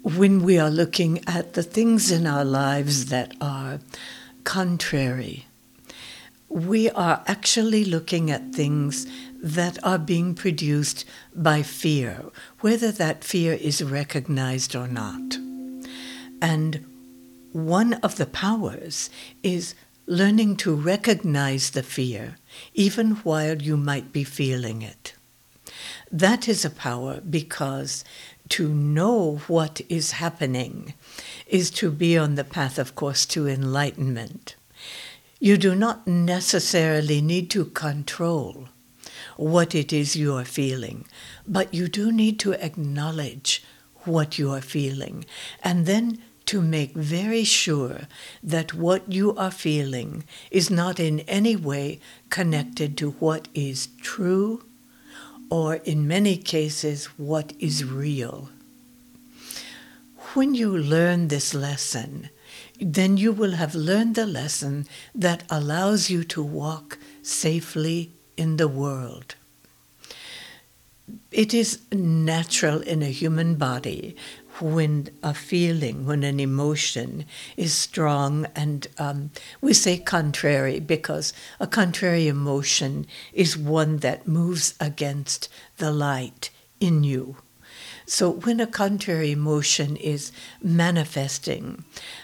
when we are looking at the things in our lives that are contrary, we are actually looking at things that are being produced by fear, whether that fear is recognized or not. And one of the powers is learning to recognize the fear, even while you might be feeling it. That is a power, because to know what is happening is to be on the path, of course, to enlightenment. You do not necessarily need to control what it is you are feeling, but you do need to acknowledge what you are feeling, and then to make very sure that what you are feeling is not in any way connected to what is true, or in many cases, what is real. When you learn this lesson, then you will have learned the lesson that allows you to walk safely in the world. It is natural in a human body when a feeling, when an emotion is strong, and we say contrary because a contrary emotion is one that moves against the light in you. So when a contrary emotion is manifesting,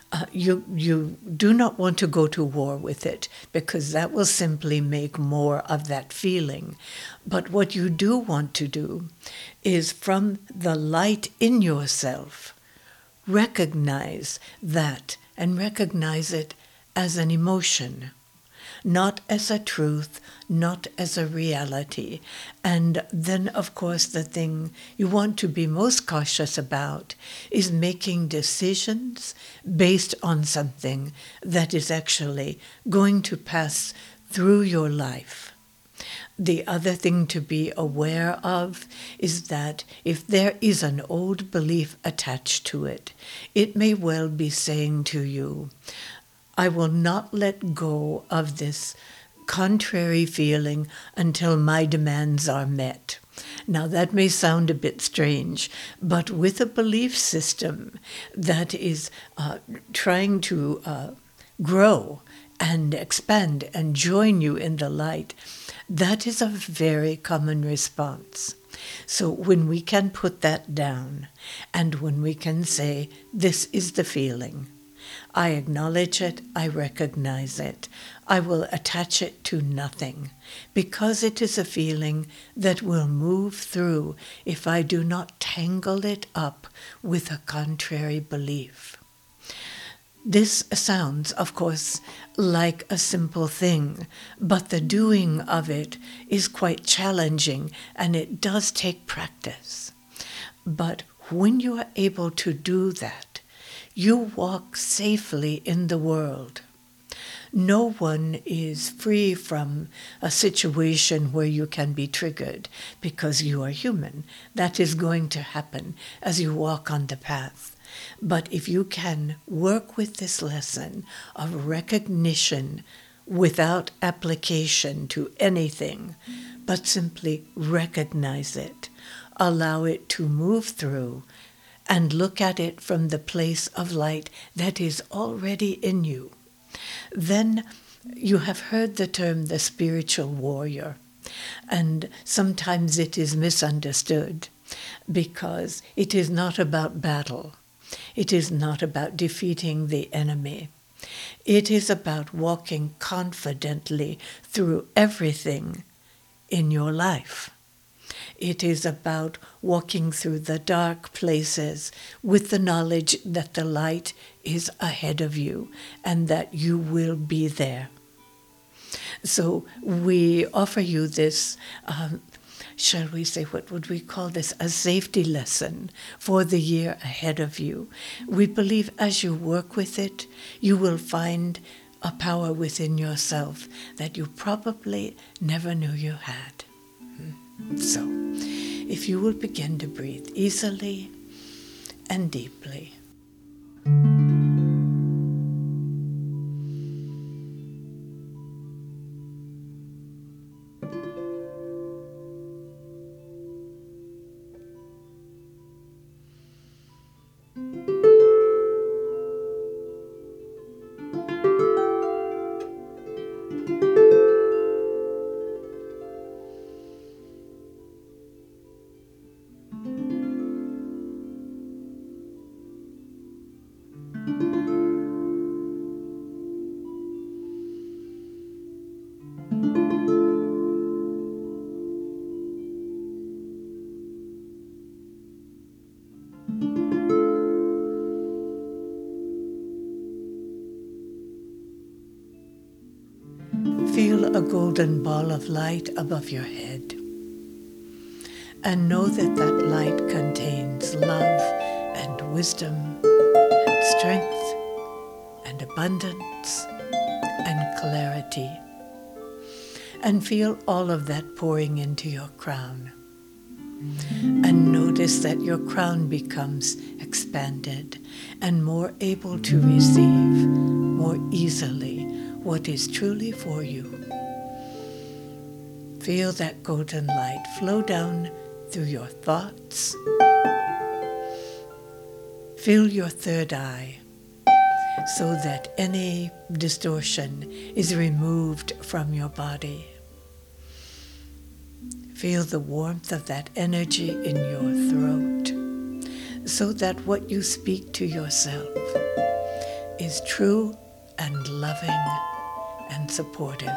you do not want to go to war with it, because that will simply make more of that feeling. But what you do want to do is, from the light in yourself, recognize that and recognize it as an emotion, not as a truth, not as a reality. And then, of course, the thing you want to be most cautious about is making decisions based on something that is actually going to pass through your life. The other thing to be aware of is that if there is an old belief attached to it, it may well be saying to you, I will not let go of this contrary feeling until my demands are met. Now, that may sound a bit strange, but with a belief system that is trying to grow and expand and join you in the light, that is a very common response. So when we can put that down, and when we can say, this is the feeling, I acknowledge it, I recognize it, I will attach it to nothing, because it is a feeling that will move through if I do not tangle it up with a contrary belief. This sounds, of course, like a simple thing, but the doing of it is quite challenging, and it does take practice. But when you are able to do that, you walk safely in the world. No one is free from a situation where you can be triggered, because you are human. That is going to happen as you walk on the path. But if you can work with this lesson of recognition without application to anything, but simply recognize it, allow it to move through, and look at it from the place of light that is already in you, then you have heard the term the spiritual warrior. And sometimes it is misunderstood, because it is not about battle. It is not about defeating the enemy. It is about walking confidently through everything in your life. It is about walking through the dark places with the knowledge that the light is ahead of you and that you will be there. So we offer you this, shall we say, what would we call this? A safety lesson for the year ahead of you. We believe as you work with it, you will find a power within yourself that you probably never knew you had. So, if you will begin to breathe easily and deeply. Feel a golden ball of light above your head, and know that that light contains love and wisdom and strength and abundance and clarity. And feel all of that pouring into your crown. And notice that your crown becomes expanded and more able to receive more easily what is truly for you. Feel that golden light flow down through your thoughts. Feel your third eye so that any distortion is removed from your body. Feel the warmth of that energy in your throat so that what you speak to yourself is true and loving and supportive.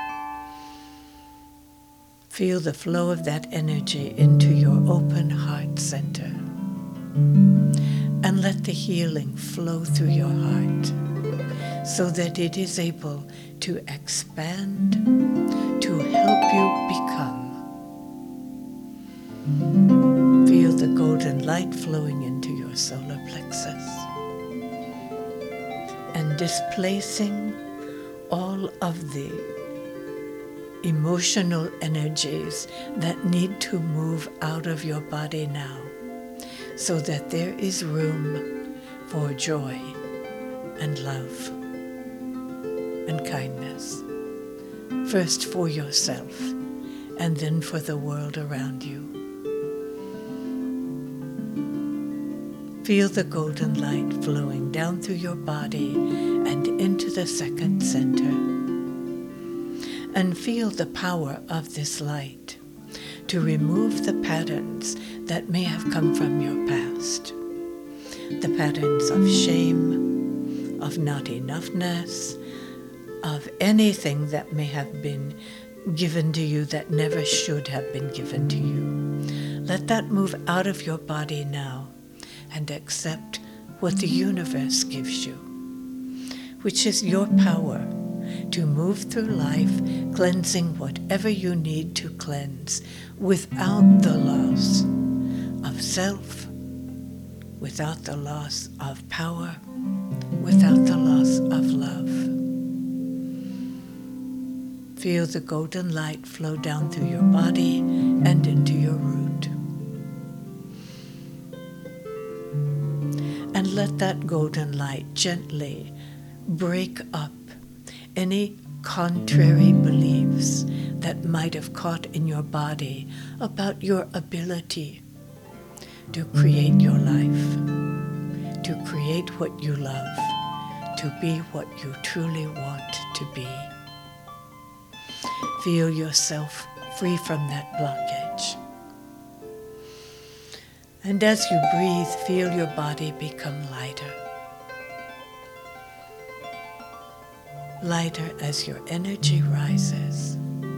Feel the flow of that energy into your open heart center. And let the healing flow through your heart so that it is able to expand, to help you become. Feel the golden light flowing into your solar plexus and displacing all of the emotional energies that need to move out of your body now, so that there is room for joy and love and kindness, first for yourself and then for the world around you. Feel the golden light flowing down through your body and into the second center. And feel the power of this light to remove the patterns that may have come from your past. The patterns of shame, of not enoughness, of anything that may have been given to you that never should have been given to you. Let that move out of your body now and accept what the universe gives you, which is your power to move through life, cleansing whatever you need to cleanse without the loss of self, without the loss of power, without the loss of love. Feel the golden light flow down through your body and into your root. And let that golden light gently break up any contrary beliefs that might have caught in your body about your ability to create your life, to create what you love, to be what you truly want to be. Feel yourself free from that blockage. And as you breathe, feel your body become lighter. Lighter as your energy rises.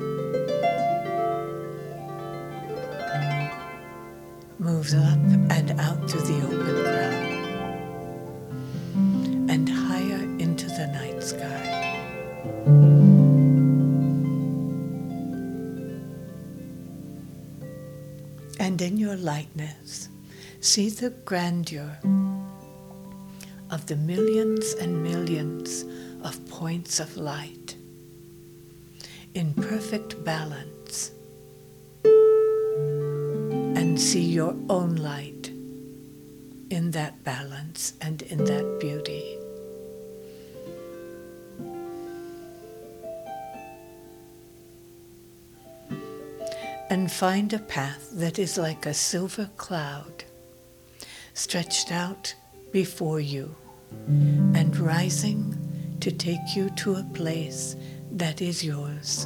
Moves up and out through the open crown and higher into the night sky. And in your lightness, see the grandeur of the millions and millions of points of light in perfect balance, and see your own light in that balance and in that beauty. And find a path that is like a silver cloud stretched out before you and rising to take you to a place that is yours.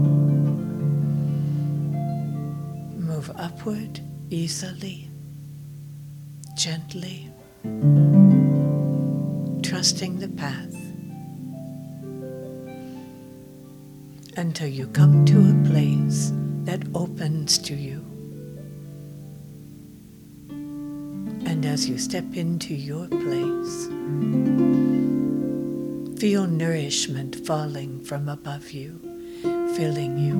Move upward easily, gently, trusting the path until you come to a place that opens to you. And as you step into your place, feel nourishment falling from above you, filling you.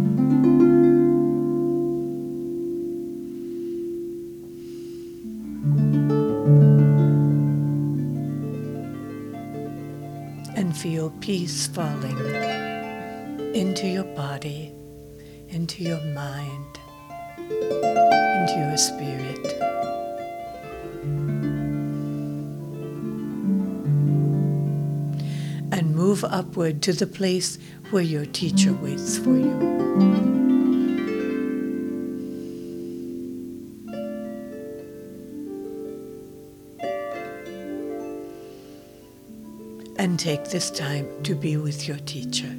And feel peace falling into your body, into your mind, into your spirit. And move upward to the place where your teacher waits for you. And take this time to be with your teacher.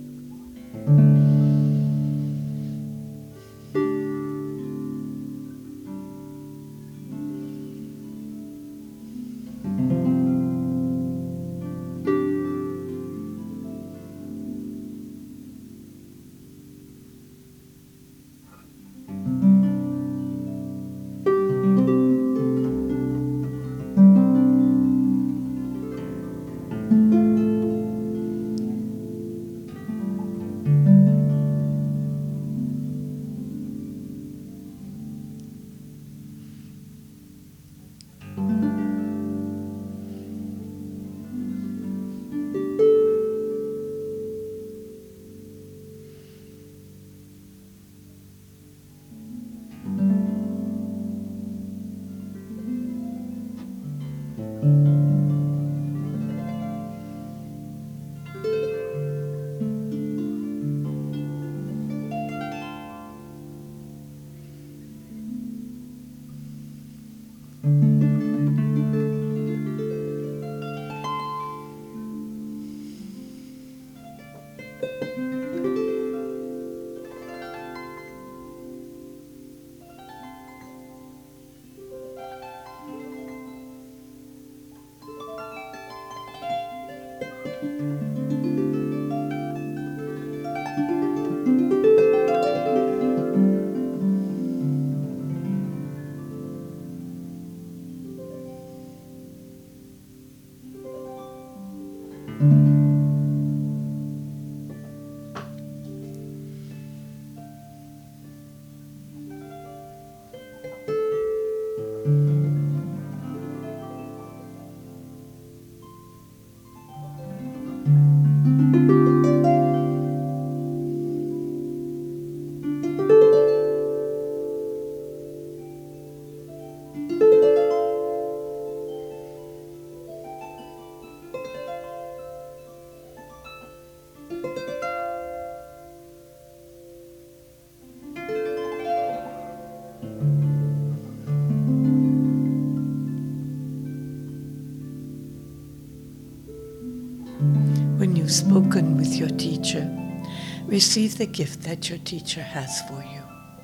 When you've spoken with your teacher, receive the gift that your teacher has for you.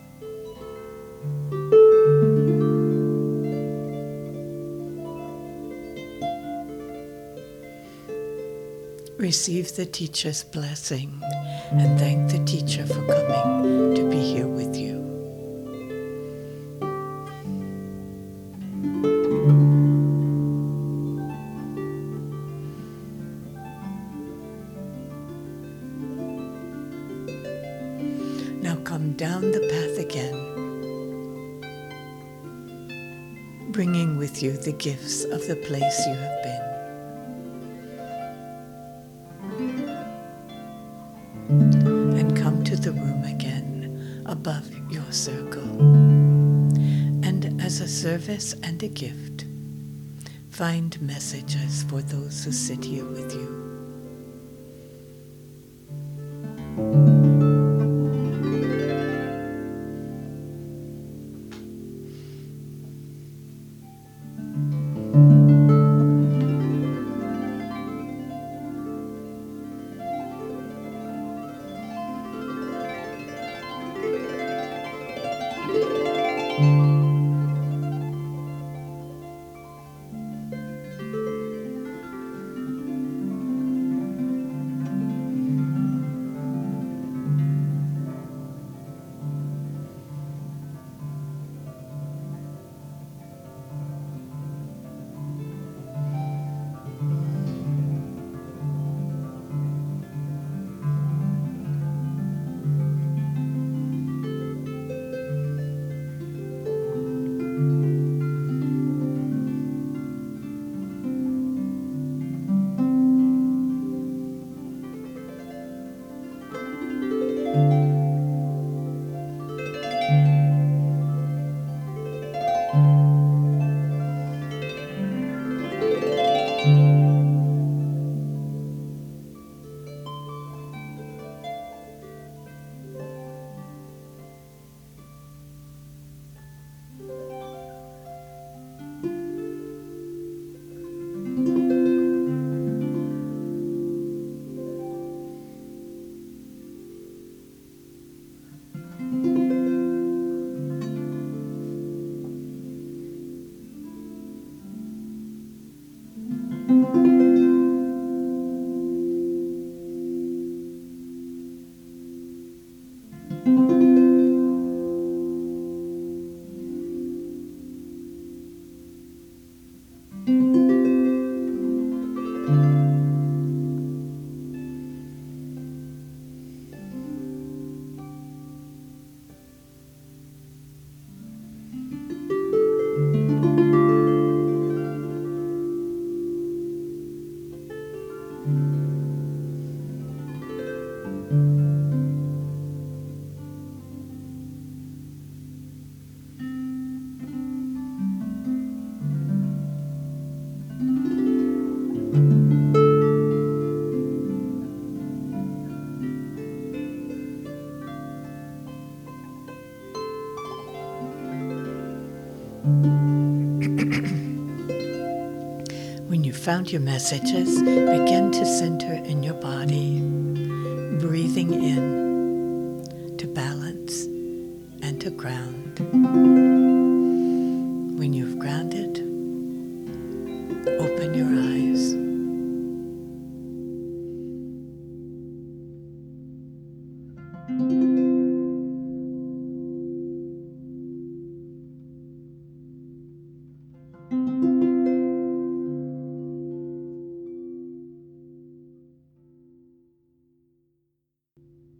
Receive the teacher's blessing and thank the teacher for coming to be here with you. Now come down the path again, bringing with you the gifts of the place you have been. And come to the room again above your circle. And as a service and a gift, find messages for those who sit here with you. When you found your messages, begin to center in your body, breathing in to balance and to ground.